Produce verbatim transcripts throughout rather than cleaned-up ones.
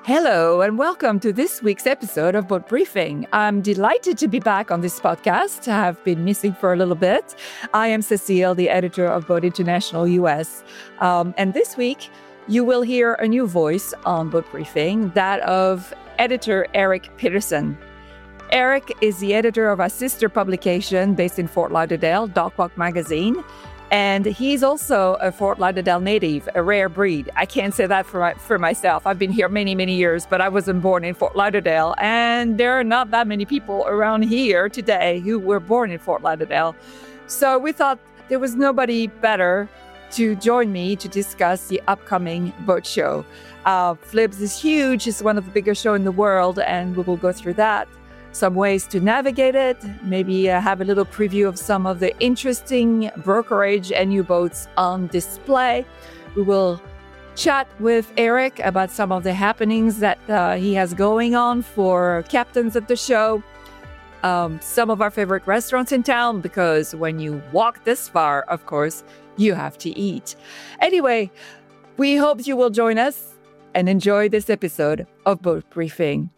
Hello and welcome to this week's episode of Boat Briefing. I'm delighted to be back on this podcast. I have been missing for a little bit. I am Cecile, the editor of Boat International U S. Um, and this week, you will hear a new voice on Boat Briefing, that of editor Eric Peterson. Eric is the editor of our sister publication based in Fort Lauderdale, Dockwalk Magazine. And he's also a Fort Lauderdale native, a rare breed. I can't say that for my, for myself. I've been here many, many years, but I wasn't born in Fort Lauderdale. And there are not that many people around here today who were born in Fort Lauderdale. So we thought there was nobody better to join me to discuss the upcoming boat show. Uh, Flibs is huge. It's one of the biggest shows in the world, and we will go through that. Some ways to navigate it, maybe uh, have a little preview of some of the interesting brokerage and new boats on display. We will chat with Eric about some of the happenings that uh, he has going on for captains at the show. Um, some of our favorite restaurants in town, because when you walk this far, of course, you have to eat. Anyway, we hope you will join us and enjoy this episode of Boat Briefing.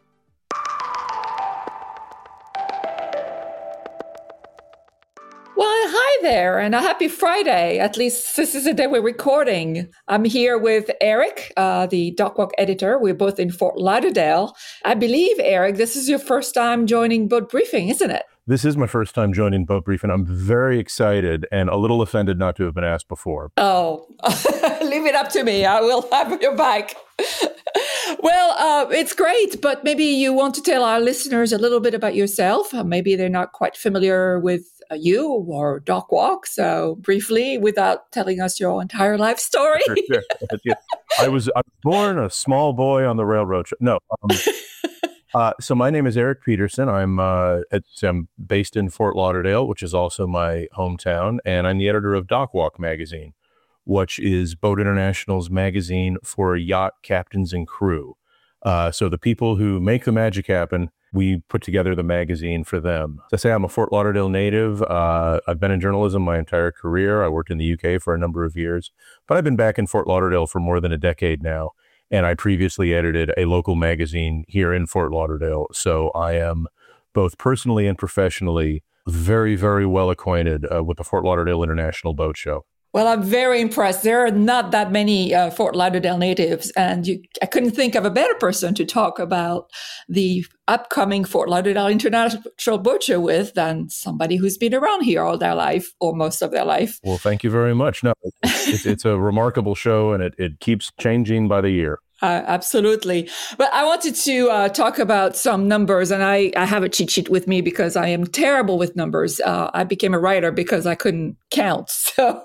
Well, hi there, and a happy Friday. At least this is the day we're recording. I'm here with Eric, uh, the Dockwalk editor. We're both in Fort Lauderdale. I believe, Eric, this is your first time joining Boat Briefing, isn't it? This is my first time joining Boat Briefing. I'm very excited and a little offended not to have been asked before. Oh, leave it up to me. I will have your back. Well, uh, it's great, but maybe you want to tell our listeners a little bit about yourself. Uh, maybe they're not quite familiar with uh, you or Dockwalk. So briefly, without telling us your entire life story. Sure, sure. Yeah. I was I was born a small boy on the railroad. Tra- no. Um, uh, so my name is Eric Peterson. I'm, uh, at, I'm based in Fort Lauderdale, which is also my hometown, and I'm the editor of Dockwalk Magazine, which is Boat International's magazine for yacht captains and crew. Uh, so the people who make the magic happen, we put together the magazine for them. As I say, I'm a Fort Lauderdale native. Uh, I've been in journalism my entire career. I worked in the U K for a number of years, but I've been back in Fort Lauderdale for more than a decade now. And I previously edited a local magazine here in Fort Lauderdale. So I am both personally and professionally very, very well acquainted uh, with the Fort Lauderdale International Boat Show. Well, I'm very impressed. There are not that many uh, Fort Lauderdale natives, and you, I couldn't think of a better person to talk about the upcoming Fort Lauderdale International Boat Show with than somebody who's been around here all their life, or most of their life. Well, thank you very much. No, it's, it's, it's a remarkable show, and it, it keeps changing by the year. Uh, absolutely. But I wanted to uh, talk about some numbers, and I, I have a cheat sheet with me because I am terrible with numbers. Uh, I became a writer because I couldn't count. So,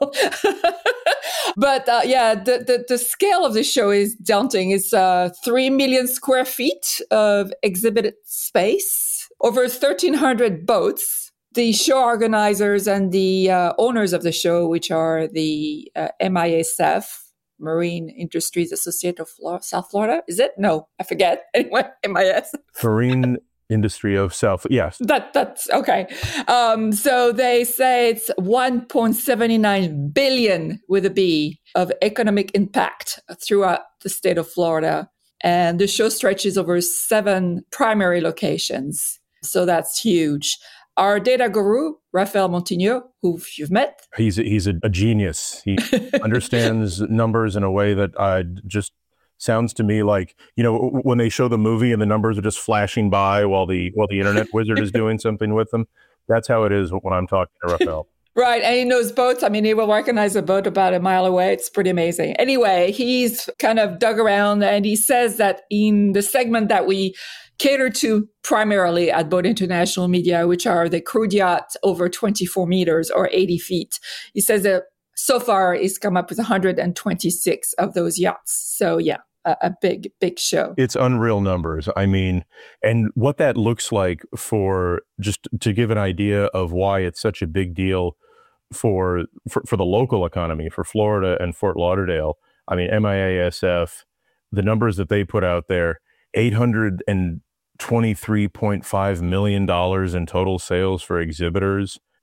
but uh, yeah, the, the, the scale of the show is daunting. It's uh, three million square feet of exhibit space, over thirteen hundred boats. The show organizers and the uh, owners of the show, which are the uh, M I S F, Marine Industries Association of Florida, South Florida. Is it? No, I forget. Anyway, M I S. Marine Industry of South. Yes. That that's okay. Um, so they say it's one point seven nine billion with a B of economic impact throughout the state of Florida. And the show stretches over seven primary locations. So that's huge. Our data guru, Raphael Montigno, who you've met. He's a, he's a, a genius. He understands numbers in a way that uh, just sounds to me like, you know, when they show the movie and the numbers are just flashing by while the while the internet wizard is doing something with them. That's how it is when I'm talking to Raphael. Right. And he knows boats. I mean, he will recognize a boat about a mile away. It's pretty amazing. Anyway, he's kind of dug around and he says that in the segment that we cater to primarily at Boat International Media, which are the crewed yachts over twenty-four meters or eighty feet. He says that so far he's come up with one hundred twenty-six of those yachts. So yeah, a, a big, big show. It's unreal numbers. I mean, and what that looks like for, just to give an idea of why it's such a big deal for, for, for the local economy, for Florida and Fort Lauderdale. I mean, M I A S F, the numbers that they put out there, eight hundred twenty-three point five million dollars in total sales for exhibitors.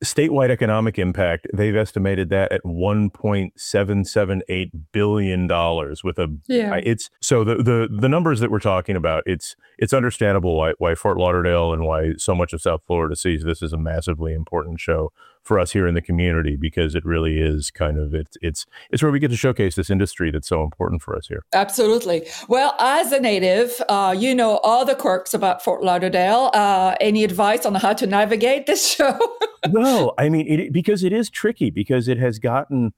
statewide economic impact, they've estimated that at one point seven seven eight billion dollars with a, yeah. it's, so the, the, the numbers that we're talking about, it's, it's understandable why, why Fort Lauderdale and why so much of South Florida sees this as a massively important show for us here in the community, because it really is kind of, it's, it's, it's where we get to showcase this industry that's so important for us here. Absolutely. Well, as a native, uh, you know all the quirks about Fort Lauderdale. Uh, any advice on how to navigate this show? Well, I mean, it, because it is tricky, because it has gotten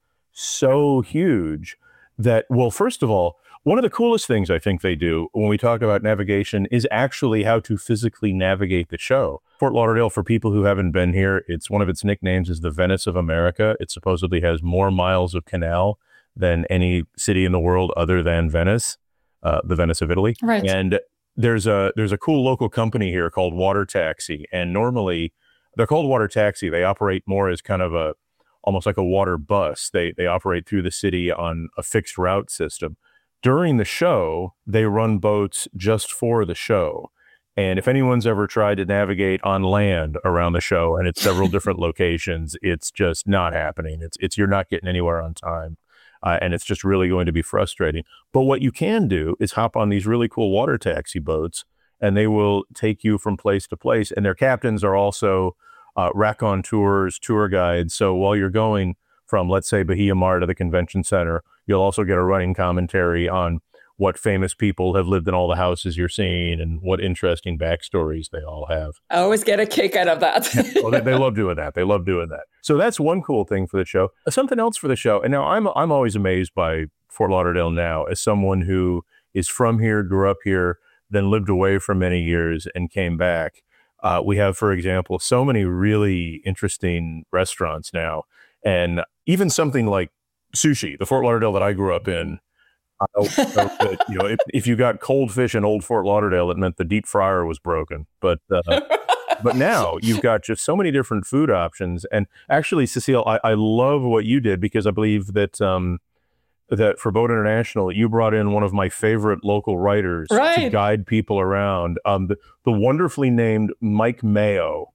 so huge that, well, first of all, one of the coolest things I think they do when we talk about navigation is actually how to physically navigate the show. Fort Lauderdale, for people who haven't been here, it's one of its nicknames is the Venice of America. It supposedly has more miles of canal than any city in the world other than Venice, uh, the Venice of Italy. Right. And there's a there's a cool local company here called Water Taxi, and normally they're called Water Taxi. They operate more as kind of a almost like a water bus. They they operate through the city on a fixed route system. During the show, they run boats just for the show. And if anyone's ever tried to navigate on land around the show, and it's several different locations, it's just not happening. It's, it's you're not getting anywhere on time. Uh, and it's just really going to be frustrating. But what you can do is hop on these really cool water taxi boats, and they will take you from place to place. And their captains are also uh, raconteurs, tour guides. So while you're going from, let's say, Bahia Mar to the convention center, you'll also get a running commentary on what famous people have lived in all the houses you're seeing and what interesting backstories they all have. I always get a kick out of that. Well, they, they love doing that. They love doing that. So that's one cool thing for the show. Something else for the show. And now I'm I'm always amazed by Fort Lauderdale now as someone who is from here, grew up here, then lived away for many years and came back. Uh, we have, for example, so many really interesting restaurants now. And even something like sushi, the Fort Lauderdale that I grew up in, I know that, you know, if, if you got cold fish in old Fort Lauderdale, it meant the deep fryer was broken. But uh, but now you've got just so many different food options. And actually, Cecile, I, I love what you did, because I believe that um, that for Boat International, you brought in one of my favorite local writers right. to guide people around. Um, the, the wonderfully named Mike Mayo.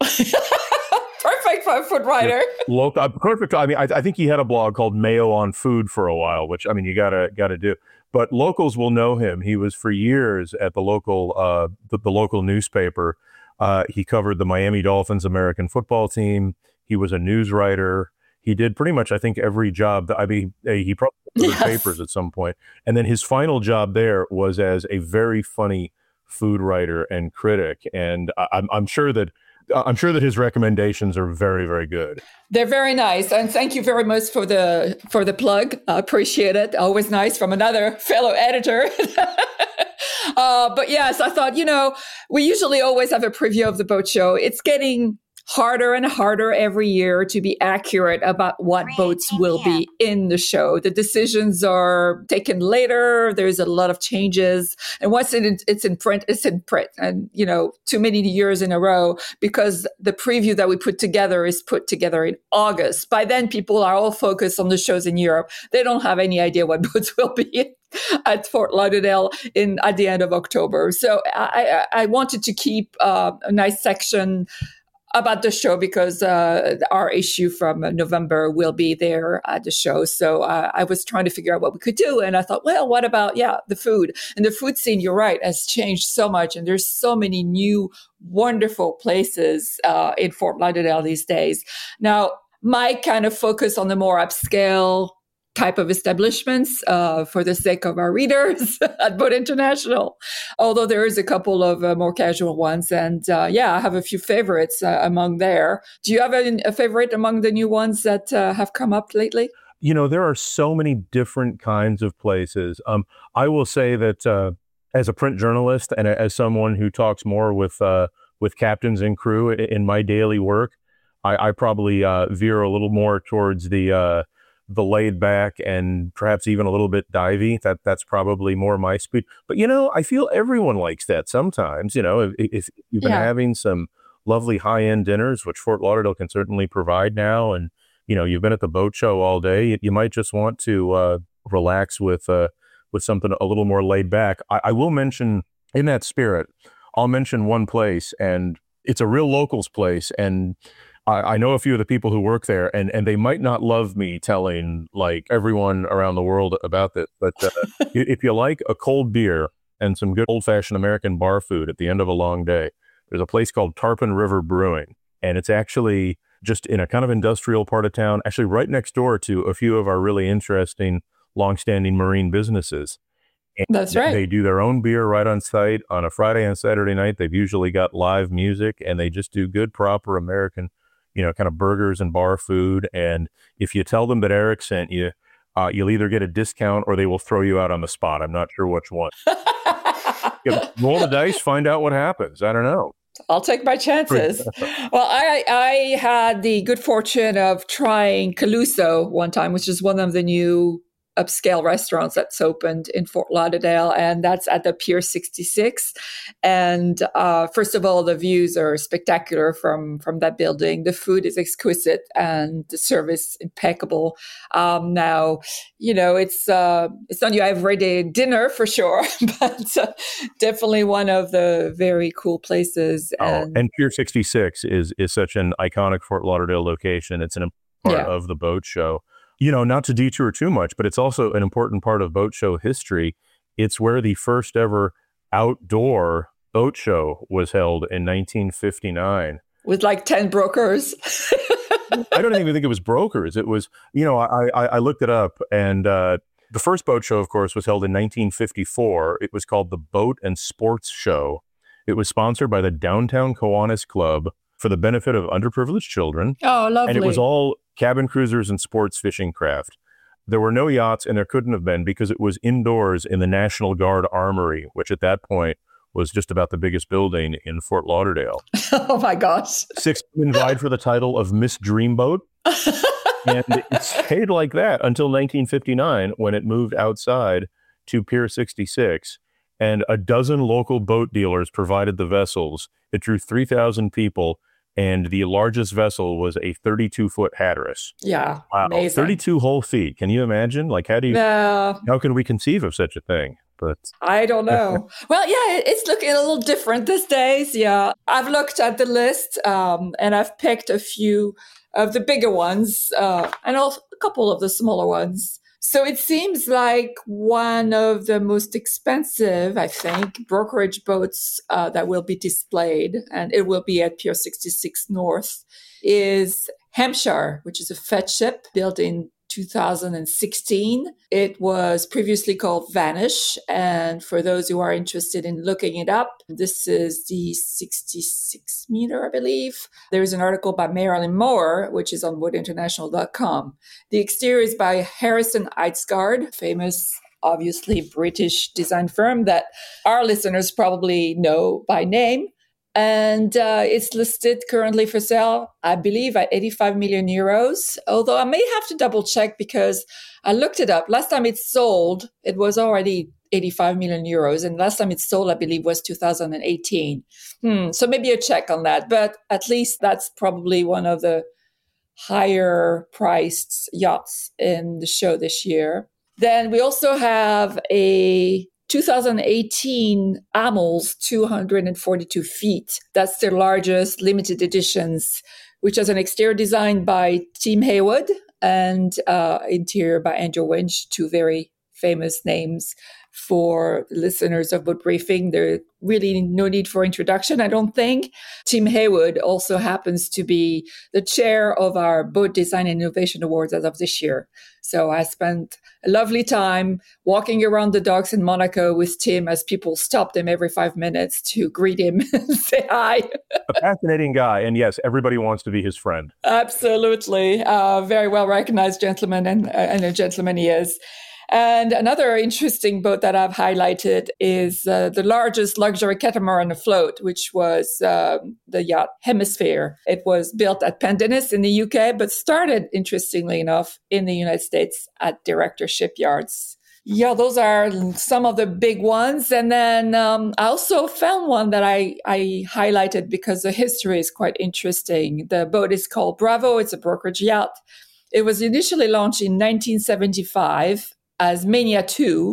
Perfect five-foot writer. Local, uh, perfect. I mean, I, I think he had a blog called Mayo on Food for a while, which, I mean, you gotta gotta do. But locals will know him. He was for years at the local uh, the, the local newspaper. Uh, he covered the Miami Dolphins American football team. He was a news writer. He did pretty much, I think, every job. That, I mean, he probably covered yes. papers at some point. And then his final job there was as a very funny food writer and critic. And I, I'm, I'm sure that I'm sure that his recommendations are very, very good. They're very nice. And thank you very much for the for the plug. I appreciate it. Always nice from another fellow editor. uh, but yes, I thought, you know, we usually always have a preview of the boat show. It's getting harder and harder every year to be accurate about what boats will be in the show. The decisions are taken later. There's a lot of changes. And once it, it's in print, it's in print. And, you know, too many years in a row, because the preview that we put together is put together in August. By then, people are all focused on the shows in Europe. They don't have any idea what boats will be at Fort Lauderdale in at the end of October. So I, I, I wanted to keep uh, a nice section about the show, because uh, our issue from November will be there at the show. So uh, I was trying to figure out what we could do. And I thought, well, what about, yeah, the food? And the food scene, you're right, has changed so much. And there's so many new, wonderful places uh, in Fort Lauderdale these days. Now, Mike kind of focused on the more upscale type of establishments uh, for the sake of our readers at Boat International, although there is a couple of uh, more casual ones. And uh, yeah, I have a few favorites uh, among there. Do you have a, a favorite among the new ones that uh, have come up lately? You know, there are so many different kinds of places. Um, I will say that uh, as a print journalist and as someone who talks more with uh, with captains and crew in my daily work, I, I probably uh, veer a little more towards the uh, the laid back and perhaps even a little bit divey. That that's probably more my speed. But, you know, I feel everyone likes that sometimes. You know, if, if you've been yeah. having some lovely high end dinners, which Fort Lauderdale can certainly provide now, and, you know, you've been at the boat show all day, you, you might just want to uh, relax with uh, with something a little more laid back. I, I will mention, in that spirit, I'll mention one place, and it's a real locals place. And I, I know a few of the people who work there, and, and they might not love me telling like everyone around the world about this, but uh, if you like a cold beer and some good old-fashioned American bar food at the end of a long day, there's a place called Tarpon River Brewing, and it's actually just in a kind of industrial part of town, actually right next door to a few of our really interesting, long-standing marine businesses. And That's right. They do their own beer right on site on a Friday and Saturday night. They've usually got live music, and they just do good, proper American, you know, kind of burgers and bar food. And if you tell them that Eric sent you, uh, you'll either get a discount or they will throw you out on the spot. I'm not sure which one. Yeah, roll the dice, find out what happens. I don't know. I'll take my chances. Well, I I had the good fortune of trying Caluso one time, which is one of the new upscale restaurants that's opened in Fort Lauderdale, and that's at the Pier sixty-six. And uh, first of all, the views are spectacular from from that building. The food is exquisite and the service impeccable. Um, now, you know, it's uh, it's not your everyday dinner for sure, but uh, definitely one of the very cool places. Oh, and, and Pier sixty-six is is such an iconic Fort Lauderdale location. It's an important part Yeah. of the boat show. You know, not to detour too much, but it's also an important part of boat show history. It's where the first ever outdoor boat show was held in nineteen fifty-nine. with like ten brokers. I don't even think it was brokers. It was, you know, I I, I looked it up, and uh, the first boat show, of course, was held in nineteen fifty-four. It was called the Boat and Sports Show. It was sponsored by the Downtown Kiwanis Club for the benefit of underprivileged children. Oh, lovely. And it was all cabin cruisers and sports fishing craft. There were no yachts, and there couldn't have been because it was indoors in the National Guard Armory, which at that point was just about the biggest building in Fort Lauderdale. Oh, my gosh. Six women vied for the title of Miss Dreamboat. And it stayed like that until nineteen fifty-nine when it moved outside to Pier sixty-six. And a dozen local boat dealers provided the vessels. It drew three thousand people. And the largest vessel was a thirty-two foot Hatteras. Yeah, Wow, amazing. thirty-two whole feet. Can you imagine? Like, how do you? Yeah, How can we conceive of such a thing? But I don't know. Well, yeah, it- it's looking a little different these days. Yeah, I've looked at the list um, and I've picked a few of the bigger ones uh, and also a couple of the smaller ones. So it seems like one of the most expensive, I think, brokerage boats uh, that will be displayed, and it will be at Pier sixty-six North, is Hampshire, which is a fetch ship built in two thousand sixteen. It was previously called Vanish. And for those who are interested in looking it up, this is the sixty-six meter, I believe. There is an article by Marilyn Moore, which is on wood international dot com. The exterior is by Harrison Eidsgard, famous, obviously British design firm that our listeners probably know by name. And uh, it's listed currently for sale, I believe, at eighty-five million euros. Although I may have to double check because I looked it up. Last time it sold, it was already eighty-five million euros. And last time it sold, I believe, was two thousand eighteen. Hmm, so maybe a check on that. But at least that's probably one of the higher priced yachts in the show this year. Then we also have a two thousand eighteen Amels two hundred forty-two feet. That's their largest limited editions, which has an exterior design by Tim Haywood and uh, interior by Andrew Winch, two very famous names for listeners of Boat Briefing. There really no need for introduction, I don't think. Tim Haywood also happens to be the chair of our Boat Design and Innovation Awards as of this year. So I spent a lovely time walking around the docks in Monaco with Tim as people stopped him every five minutes to greet him and say hi. a fascinating guy. And yes, everybody wants to be his friend. Absolutely. Uh, very well recognized gentleman, and, uh, and a gentleman he is. And another interesting boat that I've highlighted is uh, the largest luxury catamaran afloat, which was uh, the yacht Hemisphere. It was built at Pendennis in the U K, but started, interestingly enough, in the United States at Director Shipyards. Yeah, those are some of the big ones. And then um, I also found one that I, I highlighted because the history is quite interesting. The boat is called Bravo. It's a brokerage yacht. It was initially launched in nineteen seventy-five as Mania two,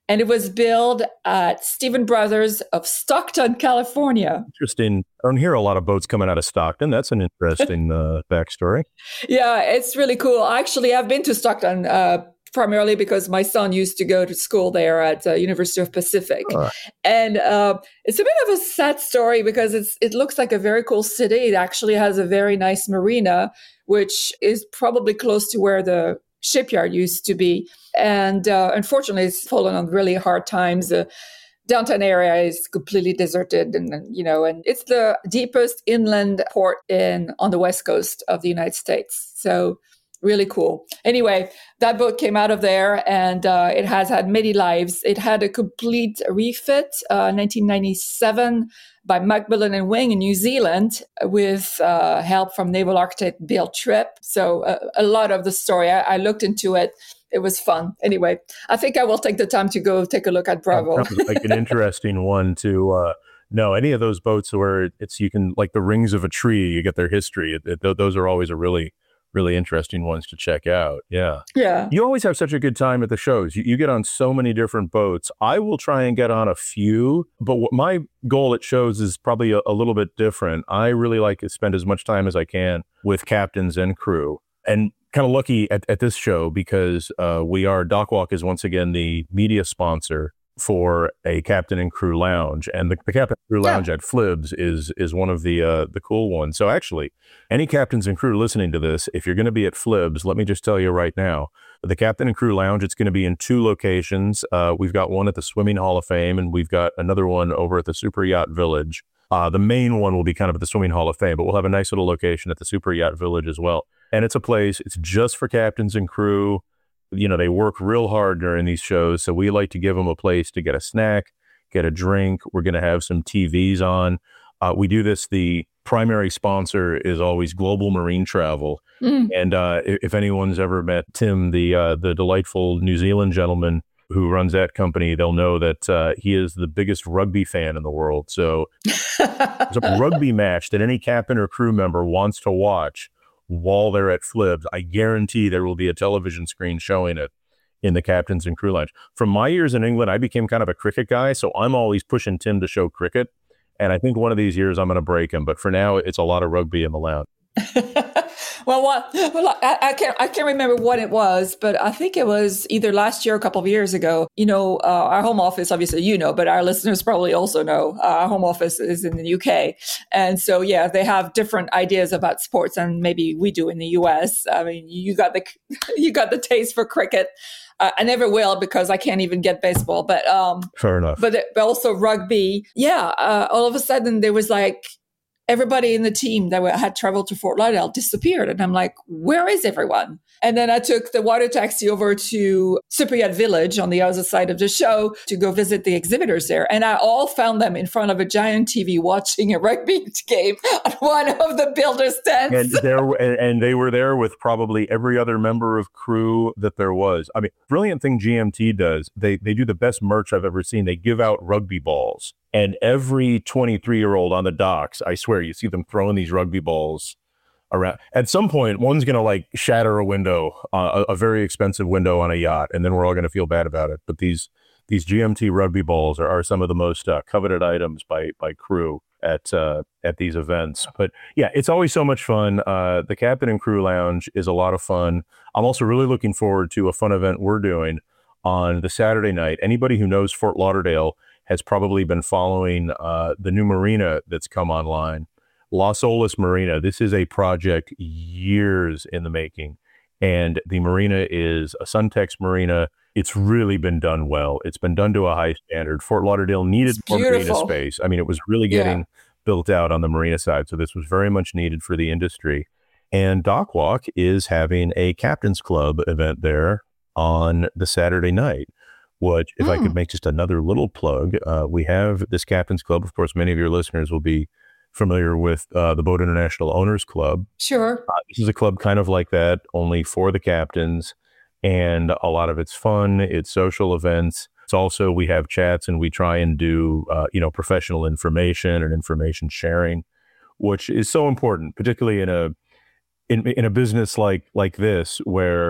And it was built at Stephen Brothers of Stockton, California. Interesting. I don't hear a lot of boats coming out of Stockton. That's an interesting uh, backstory. Yeah, it's really cool. Actually, I've been to Stockton uh, primarily because my son used to go to school there at uh, University of Pacific. Uh. And uh, it's a bit of a sad story because it's it looks like a very cool city. It actually has a very nice marina, which is probably close to where the shipyard used to be. And uh, unfortunately, it's fallen on really hard times. The downtown area is completely deserted, and you know, and it's the deepest inland port in on the west coast of the United States. So really cool. Anyway, that boat came out of there, and uh, it has had many lives. It had a complete refit, uh, nineteen ninety-seven, by Macmillan and Wing in New Zealand, with uh, help from naval architect Bill Tripp. So uh, a lot of the story, I, I looked into it. It was fun. Anyway, I think I will take the time to go take a look at Bravo. That sounds like an interesting one to uh, know. Any of those boats where it's you can like the rings of a tree, you get their history. It, it, those are always a really really interesting ones to check out. Yeah. Yeah. You always have such a good time at the shows. You, you get on so many different boats. I will try and get on a few, but what my goal at shows is probably a, a little bit different. I really like to spend as much time as I can with captains and crew. And kind of lucky at, at this show because uh, we are, DocWalk is once again the media sponsor for a Captain and Crew Lounge, and the, the Captain and Crew Lounge yeah. at Flibs is is one of the uh, the cool ones. So actually, any captains and crew listening to this, if you're going to be at Flibs, let me just tell you right now, the Captain and Crew Lounge, it's going to be in two locations. Uh, we've got one at the Swimming Hall of Fame, and we've got another one over at the Super Yacht Village. Uh, the main one will be kind of at the Swimming Hall of Fame, but we'll have a nice little location at the Super Yacht Village as well. And it's a place, it's just for captains and crew. You know, they work real hard during these shows, so we like to give them a place to get a snack, get a drink. We're going to have some T Vs on. Uh, we do this. The primary sponsor is always Global Marine Travel. Mm. And uh, if anyone's ever met Tim, the uh, the delightful New Zealand gentleman who runs that company, they'll know that uh, he is the biggest rugby fan in the world. So there's a rugby match that any captain or crew member wants to watch while they're at Flibs, I guarantee there will be a television screen showing it in the Captains and Crew Lounge. From my years in England, I became kind of a cricket guy, so I'm always pushing Tim to show cricket. And I think one of these years I'm going to break him. But for now, it's a lot of rugby in the lounge. Well, what, well I, I can't I can't remember what it was, but I think it was either last year or a couple of years ago. You know, uh, our home office, obviously, you know, but our listeners probably also know uh, our home office is in the U K. And so, yeah, they have different ideas about sports than maybe we do in the U S. I mean, you got the you got the taste for cricket. Uh, I never will because I can't even get baseball. But um, fair enough. But, but also rugby. Yeah. Uh, all of a sudden, there was like everybody in the team that had traveled to Fort Lauderdale disappeared. And I'm like, where is everyone? And then I took the water taxi over to Super Yacht Village on the other side of the show to go visit the exhibitors there. And I all found them in front of a giant T V watching a rugby game on one of the builder stands. And, there, and they were there with probably every other member of crew that there was. I mean, brilliant thing G M T does, they, they do the best merch I've ever seen. They give out rugby balls. And every twenty-three-year-old on the docks, I swear, you see them throwing these rugby balls around. At some point, one's going to like shatter a window, uh, a, a very expensive window on a yacht, and then we're all going to feel bad about it. But these these G M T rugby balls are, are some of the most uh, coveted items by by crew at uh, at these events. But yeah, it's always so much fun. Uh, the Captain and Crew Lounge is a lot of fun. I'm also really looking forward to a fun event we're doing on the Saturday night. Anybody who knows Fort Lauderdale has probably been following uh, the new marina that's come online, Las Olas Marina. This is a project years in the making, and the marina is a Suntex marina. It's really been done well. It's been done to a high standard. Fort Lauderdale needed more marina space. I mean, it was really getting yeah. built out on the marina side, so this was very much needed for the industry. And DocWalk is having a Captain's Club event there on the Saturday night. Which, if mm. I could make just another little plug, uh, we have this Captain's Club. Of course, many of your listeners will be familiar with uh, the Boat International Owners Club. Sure. Uh, this is a club kind of like that, only for the captains. And a lot of it's fun. It's social events. It's also, we have chats and we try and do, uh, you know, professional information and information sharing, which is so important, particularly in a in, in a business like like this, where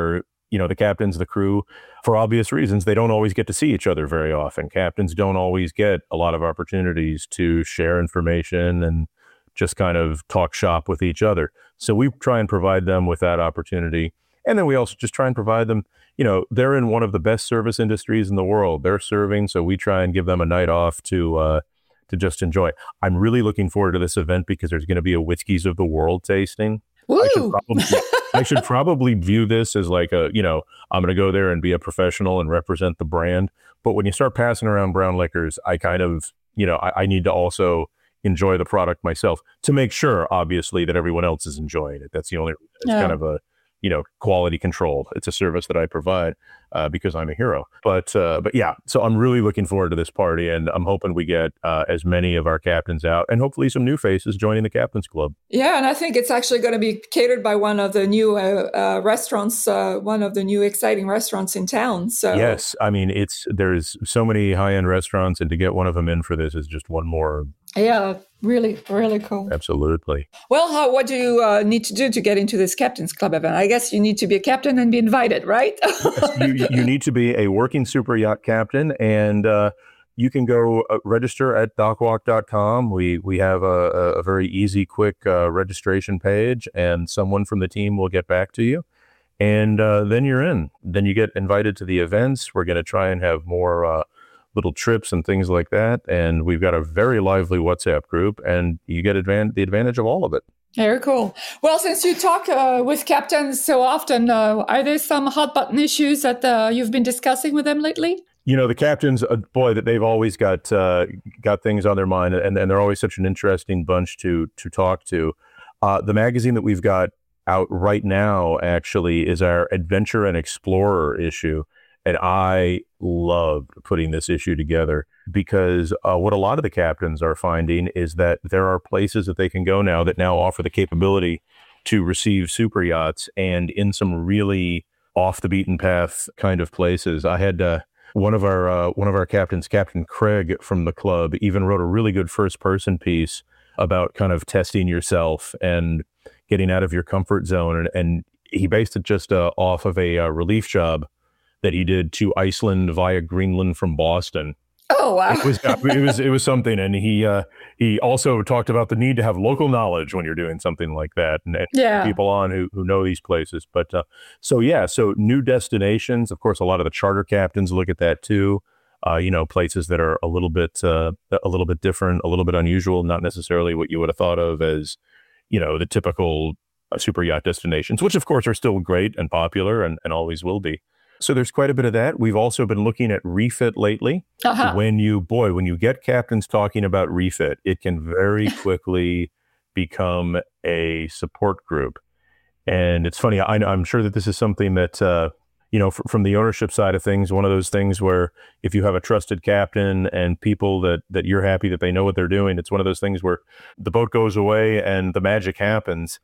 you know, the captains, the crew, for obvious reasons, they don't always get to see each other very often. Captains don't always get a lot of opportunities to share information and just kind of talk shop with each other. So we try and provide them with that opportunity. And then we also just try and provide them, you know, they're in one of the best service industries in the world. They're serving, so we try and give them a night off to uh, to just enjoy. I'm really looking forward to this event because there's going to be a Whiskeys of the World tasting. Woo! I should probably, I should probably view this as like a, you know, I'm going to go there and be a professional and represent the brand. But when you start passing around brown liquors, I kind of, you know, I, I need to also enjoy the product myself to make sure, obviously, that everyone else is enjoying it. That's the only reason. It's Yeah. kind of a, you know, quality control. It's a service that I provide uh, because I'm a hero. But uh, but yeah, so I'm really looking forward to this party, and I'm hoping we get uh, as many of our captains out, and hopefully some new faces joining the Captains Club. Yeah, and I think it's actually going to be catered by one of the new uh, uh, restaurants, uh, one of the new exciting restaurants in town. So Yes, I mean, it's there's so many high-end restaurants, and to get one of them in for this is just one more. Yeah, really, really cool. Absolutely. Well, how, what do you uh, need to do to get into this Captains Club event? I guess you need to be a captain and be invited, right? you, you need to be a working super yacht captain, and uh, you can go uh, register at dockwalk dot com. We we have a, a very easy, quick uh, registration page, and someone from the team will get back to you. And uh, then you're in. Then you get invited to the events. We're going to try and have more uh, little trips and things like that. And we've got a very lively WhatsApp group, and you get advan- the advantage of all of it. Very cool. Well, since you talk uh, with captains so often, uh, are there some hot button issues that uh, you've been discussing with them lately? You know, the captains, uh, boy, that they've always got uh, got things on their mind, and, and they're always such an interesting bunch to to talk to. Uh, the magazine that we've got out right now, actually, is our Adventure and Explorer issue. And I loved putting this issue together because uh, what a lot of the captains are finding is that there are places that they can go now that now offer the capability to receive super yachts, and in some really off the beaten path kind of places. I had uh, one of our uh, one of our captains, Captain Craig from the club, even wrote a really good first person piece about kind of testing yourself and getting out of your comfort zone. And, and he based it just uh, off of a uh, relief job that he did to Iceland via Greenland from Boston. Oh, wow. It was, it was, it was something. And he, uh, he also talked about the need to have local knowledge when you're doing something like that, and, and Yeah. people on who, who know these places. But, uh, so yeah, so new destinations, of course, a lot of the charter captains look at that too. Uh, you know, places that are a little bit, uh, a little bit different, a little bit unusual, not necessarily what you would have thought of as, you know, the typical uh, super yacht destinations, which of course are still great and popular and, and always will be. So there's quite a bit of that. We've also been looking at refit lately. Uh-huh. When you, boy, when you get captains talking about refit, it can very quickly become a support group. And it's funny, I, I'm sure that this is something that, uh, you know, f- from the ownership side of things, one of those things where if you have a trusted captain and people that, that you're happy that they know what they're doing, it's one of those things where the boat goes away and the magic happens.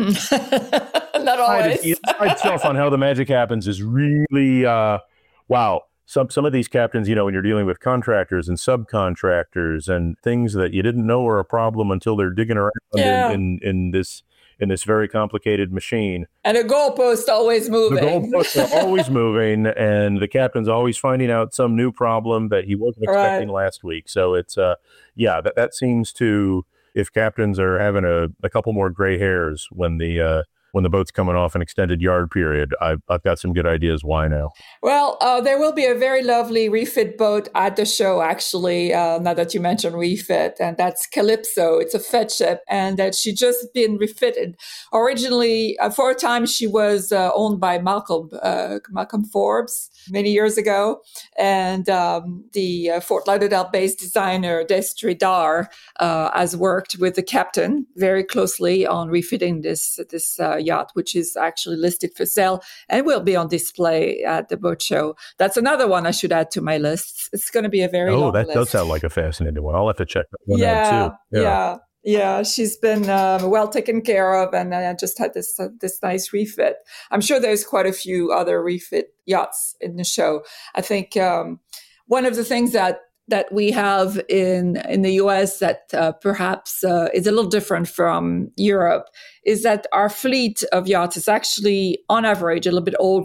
Mm. Not always. The inside stuff on how the magic happens is really, uh, wow. Some some of these captains, you know, when you're dealing with contractors and subcontractors and things that you didn't know were a problem until they're digging around Yeah. in, in, in this in this very complicated machine. And a goalpost always moving. The goalposts are always moving, and the captain's always finding out some new problem that he wasn't expecting Right. last week. So it's, uh, yeah, that, that seems to, if captains are having a, a couple more gray hairs when the uh, when the boat's coming off an extended yard period, I've, I've got some good ideas why now. Well, uh, there will be a very lovely refit boat at the show, actually, uh, now that you mentioned refit, and that's Calypso. It's a fed ship, and that she just been refitted. Originally, uh, for a time, she was uh, owned by Malcolm, uh, Malcolm Forbes many years ago, and um, the uh, Fort Lauderdale-based designer Destry Dar uh, has worked with the captain very closely on refitting this, this uh, yacht, which is actually listed for sale and will be on display at the boat show. That's another one I should add to my list. It's going to be a very Oh, long that list. does sound like a fascinating one. I'll have to check that one yeah, out too. yeah, yeah. She's been um, well taken care of, and I just had this uh, this nice refit. I'm sure there's quite a few other refit yachts in the show. I think um, one of the things that that we have in in the U S that uh, perhaps uh, is a little different from Europe is that our fleet of yachts is actually, on average, a little bit older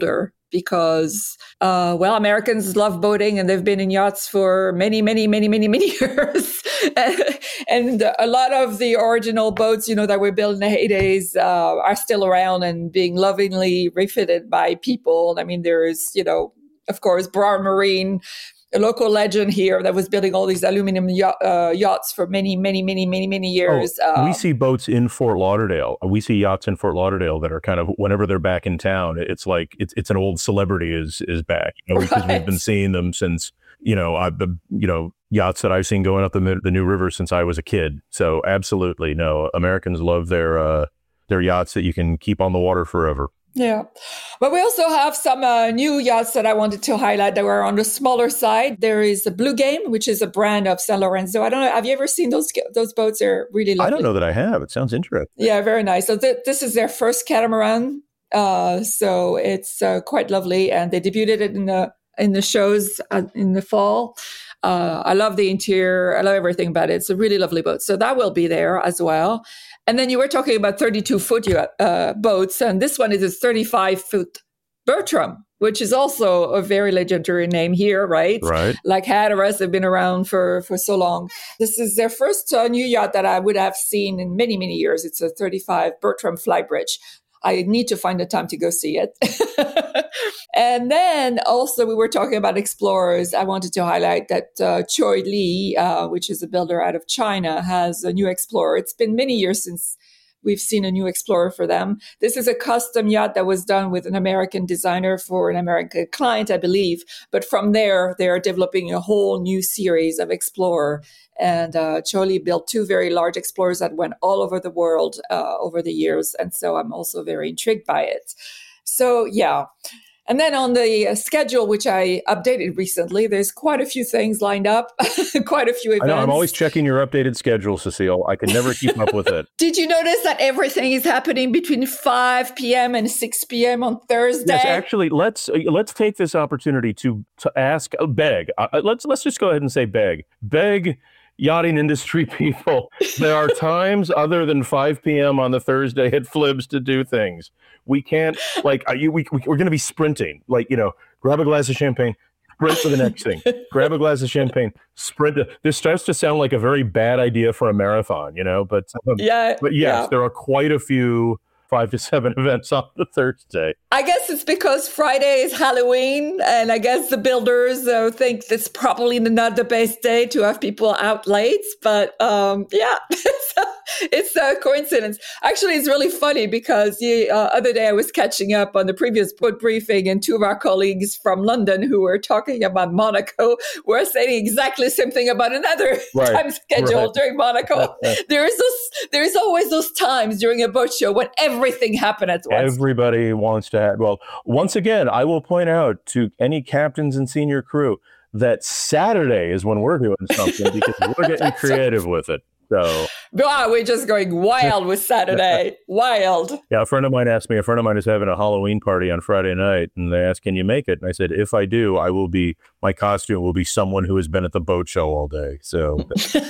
because, uh, well, Americans love boating and they've been in yachts for many, many, many, many, many years. And a lot of the original boats, you know, that were built in the heydays uh, are still around and being lovingly refitted by people. I mean, there is, you know, of course, Brar Marine, a local legend here that was building all these aluminum yacht, uh, yachts for many, many, many, many, many years. Oh, um, we see boats in Fort Lauderdale. We see yachts in Fort Lauderdale that are kind of, whenever they're back in town, it's like it's it's an old celebrity is is back. You know, because Right. we've been seeing them since, you know, I, the you know yachts that I've seen going up the mid- the New River since I was a kid. So absolutely, no, Americans love their uh, their yachts that you can keep on the water forever. Yeah. But we also have some uh, new yachts that I wanted to highlight that were on the smaller side. There is a Blue Game, which is a brand of San Lorenzo. I don't know. Have you ever seen those those boats? They're really lovely. I don't know that I have. It sounds interesting. Yeah, very nice. So th- this is their first catamaran. Uh, so it's uh, quite lovely. And they debuted it in the in the shows uh, in the fall. Uh, I love the interior. I love everything about it. It's a really lovely boat. So that will be there as well. And then you were talking about thirty-two foot uh, boats, and this one is a thirty-five foot Bertram, which is also a very legendary name here, right? Right. Like Hatteras have been around for, for so long. This is their first uh, new yacht that I would have seen in many, many years. It's a thirty-five Bertram Flybridge. I need to find the time to go see it. And then also we were talking about explorers. I wanted to highlight that uh, Choi Lee, uh, which is a builder out of China, has a new explorer. It's been many years since we've seen a new explorer for them. This is a custom yacht that was done with an American designer for an American client, I believe. But from there, they are developing a whole new series of explorer. And uh, Choi Lee built two very large explorers that went all over the world uh, over the years. And so I'm also very intrigued by it. So, yeah. And then on the uh, schedule, which I updated recently, there's quite a few things lined up, quite a few events. I know, I'm always checking your updated schedule, Cecile. I can never keep up with it. Did you notice that everything is happening between five p.m. and six p.m. on Thursday? Yes, actually, let's uh, let's take this opportunity to to ask, uh, beg. Uh, let's let's just go ahead and say beg, beg. Yachting industry people, there are times other than five p.m. on the Thursday at Flibs to do things. We can't, like, are you, we, we, we're going to be sprinting. Like, you know, grab a glass of champagne, sprint for the next thing. Grab a glass of champagne, sprint. To, this starts to sound like a very bad idea for a marathon, you know? But, um, yeah, but yes, yeah. there are quite a few five to seven events on the Thursday. I guess it's because Friday is Halloween, and I guess the builders uh, think that's probably not the best day to have people out late. But um, yeah, it's a, it's a coincidence. Actually, it's really funny because the uh, other day I was catching up on the previous boat briefing, and two of our colleagues from London who were talking about Monaco were saying exactly the same thing about another Right, time schedule right. during Monaco. there is those, there is always those times during a boat show when everything happened at once. Everybody wants to have, well, once again, I will point out to any captains and senior crew that Saturday is when we're doing something because we're getting creative with it. So, wow, we're just going wild with Saturday. Wild. yeah, a friend of mine asked me, a friend of mine is having a Halloween party on Friday night, and they asked, can you make it? And I said, if I do, I will be, my costume will be someone who has been at the boat show all day. So,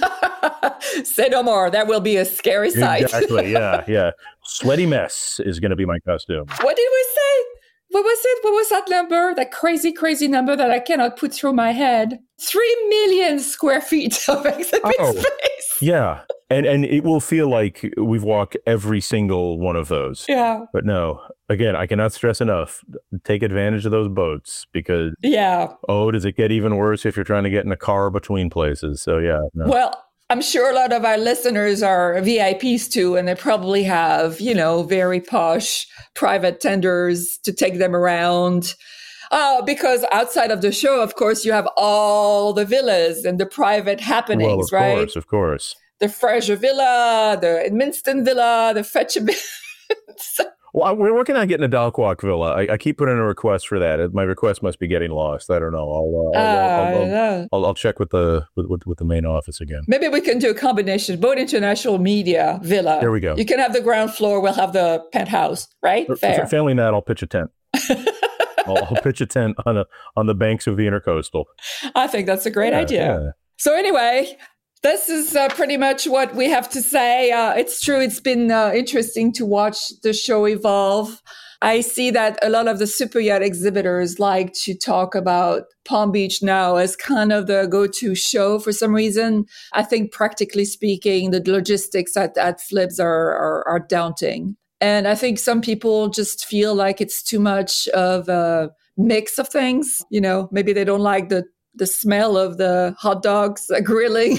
say no more. That will be a scary sight. Exactly. Yeah. Yeah. Sweaty mess is going to be my costume. What did we say? What was it? What was that number? That crazy, crazy number that I cannot put through my head. Three million square feet of exhibit Oh, space. Yeah. And and it will feel like we've walked every single one of those. Yeah. But no, again, I cannot stress enough. Take advantage of those boats because, Yeah. oh, does it get even worse if you're trying to get in a car between places? So, yeah. No. Well, I'm sure a lot of our listeners are V I Ps too, and they probably have, you know, very posh private tenders to take them around. Uh, because outside of the show, of course, you have all the villas and the private happenings, well, of right? course, of course. The Fraser Villa, the Edmundston Villa, the Fetcher Villa. Well, I, we're working on getting a Dalquoc Villa. I, I keep putting in a request for that. My request must be getting lost. I don't know. I'll uh, I'll, Uh, I'll, I'll, yeah. I'll, I'll check with the with, with, with the main office again. Maybe we can do a combination, both international media villa. There we go. You can have the ground floor. We'll have the penthouse, right? For, Fair. for Family Night, I'll pitch a tent. I'll, I'll pitch a tent on a, on the banks of the Intercoastal. I think that's a great Yeah, idea. yeah. So anyway, this is uh, pretty much what we have to say. Uh, it's true. It's been uh, interesting to watch the show evolve. I see that a lot of the super yacht exhibitors like to talk about Palm Beach now as kind of the go-to show for some reason. I think practically speaking, the logistics at, at Flibbs are, are, are daunting. And I think some people just feel like it's too much of a mix of things. You know, maybe they don't like the, the smell of the hot dogs uh, grilling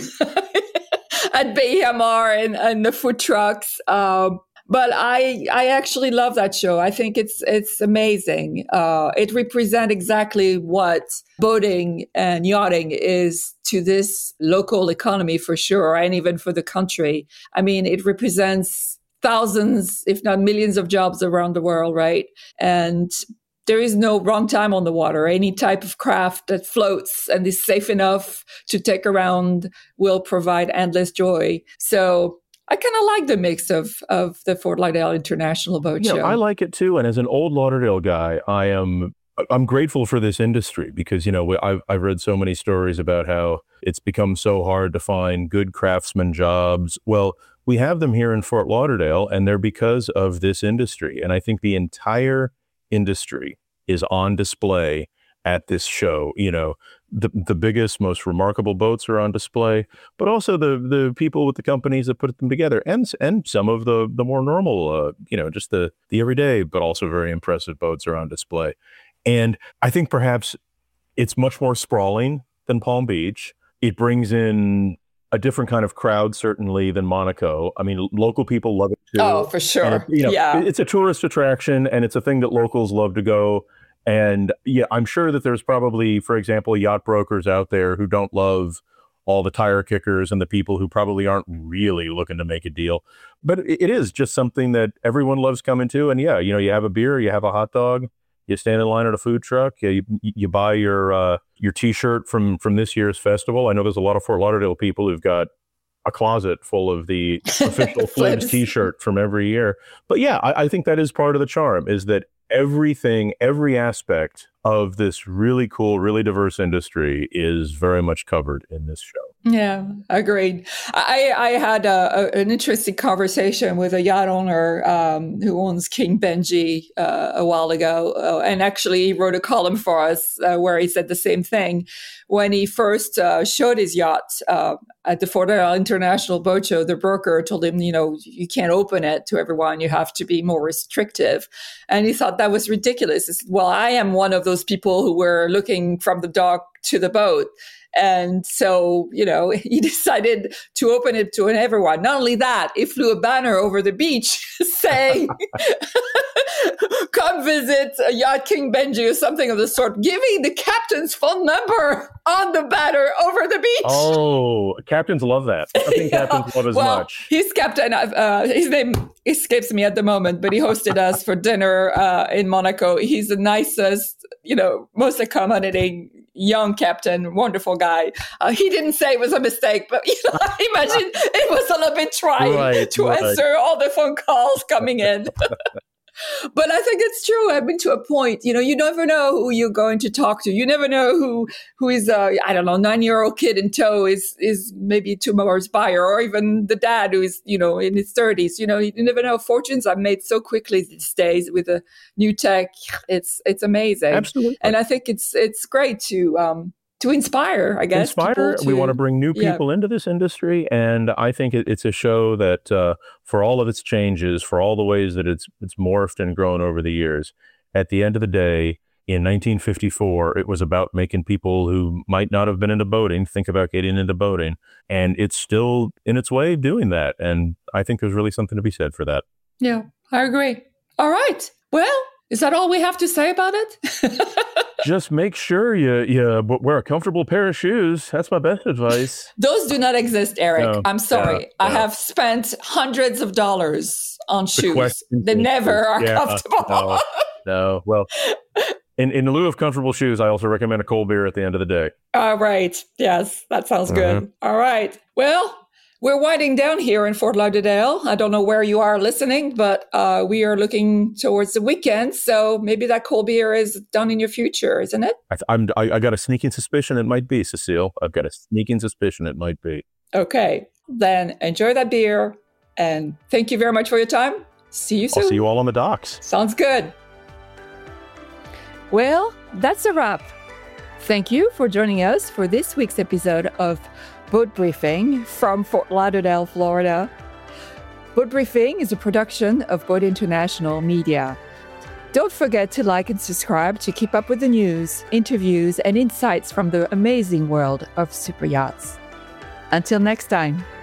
at Bahamar and, and the food trucks. Um, But I, I actually love that show. I think it's, it's amazing. Uh, it represents exactly what boating and yachting is to this local economy for sure, and even for the country. I mean, it represents thousands, if not millions of jobs around the world, right? And there is no wrong time on the water. Any type of craft that floats and is safe enough to take around will provide endless joy. So I kind of like the mix of, of the Fort Lauderdale International Boat yeah, Show. I like it too. And as an old Lauderdale guy, I am I'm grateful for this industry because, you know, I've, I've read so many stories about how it's become so hard to find good craftsman jobs. Well, we have them here in Fort Lauderdale, and they're because of this industry. And I think the entire industry is on display at this show. You know, the the biggest, most remarkable boats are on display, but also the the people with the companies that put them together, and and some of the the more normal, uh, you know, just the the everyday, but also very impressive boats are on display. And I think perhaps it's much more sprawling than Palm Beach. It brings in a different kind of crowd, certainly, than Monaco. I mean, local people love it too. Oh, for sure. It, you know, yeah. It's a tourist attraction, and it's a thing that locals love to go. And yeah, I'm sure that there's probably, for example, yacht brokers out there who don't love all the tire kickers and the people who probably aren't really looking to make a deal. But it is just something that everyone loves coming to. And yeah, you know, you have a beer, you have a hot dog, you stand in line at a food truck, you you buy your uh, your T-shirt from from this year's festival. I know there's a lot of Fort Lauderdale people who've got a closet full of the official Flibbs T-shirt from every year. But yeah, I, I think that is part of the charm, is that everything, every aspect of this really cool, really diverse industry is very much covered in this show. Yeah, agreed. I, I had a, a, an interesting conversation with a yacht owner um, who owns King Benji uh, a while ago. Uh, and actually he wrote a column for us uh, where he said the same thing. When he first uh, showed his yacht uh, at the Fort Lauderdale International Boat Show, the broker told him, you know, you can't open it to everyone. You have to be more restrictive. And he thought that was ridiculous. He said, well, I am one of those people who were looking from the dock to the boat. And so, you know, he decided to open it to everyone. Not only that, he flew a banner over the beach saying, come visit Yacht King Benji or something of the sort, giving the captain's phone number on the banner over the beach. Oh, captains love that. I think yeah. captains love as well, much. His captain, uh, his name escapes me at the moment, but he hosted us for dinner uh, in Monaco. He's the nicest, you know, most accommodating young captain, wonderful guy. Uh, he didn't say it was a mistake, but you know, I imagine it was a little bit trying right, to right. answer all the phone calls coming in. But I think it's true. I've been to a point, you know, you never know who you're going to talk to. You never know who, who is a, I don't know, nine-year-old kid in tow is, is maybe a two-hours buyer, or even the dad who is, you know, in his thirties. You know, you never know. Fortunes are made so quickly these days with the new tech. It's, it's amazing. Absolutely. And I think it's, it's great to, um, to inspire, I guess. Inspire. To, we want to bring new people yeah. into this industry. And I think it, it's a show that uh, for all of its changes, for all the ways that it's it's morphed and grown over the years, at the end of the day, in nineteen fifty-four, it was about making people who might not have been into boating think about getting into boating. And it's still in its way doing that. And I think there's really something to be said for that. Yeah, I agree. All right. Well, is that all we have to say about it? Just make sure you, you wear a comfortable pair of shoes. That's my best advice. Those do not exist, Eric. No, I'm sorry. yeah, I yeah. have spent hundreds of dollars on The shoes. question They is- never are yeah, comfortable. No, no. Well, in, in lieu of comfortable shoes, I also recommend a cold beer at the end of the day. All right. Yes, that sounds good. Mhm. All right. Well, we're winding down here in Fort Lauderdale. I don't know where you are listening, but uh, we are looking towards the weekend. So maybe that cold beer is done in your future, isn't it? I, I'm, I, I got a sneaking suspicion it might be, Cecile. I've got a sneaking suspicion it might be. Okay. Then enjoy that beer. And thank you very much for your time. See you soon. I'll see you all on the docks. Sounds good. Well, that's a wrap. Thank you for joining us for this week's episode of Boat Briefing from Fort Lauderdale, Florida. Boat Briefing is a production of Boat International Media. Don't forget to like and subscribe to keep up with the news, interviews, and insights from the amazing world of super yachts. Until next time.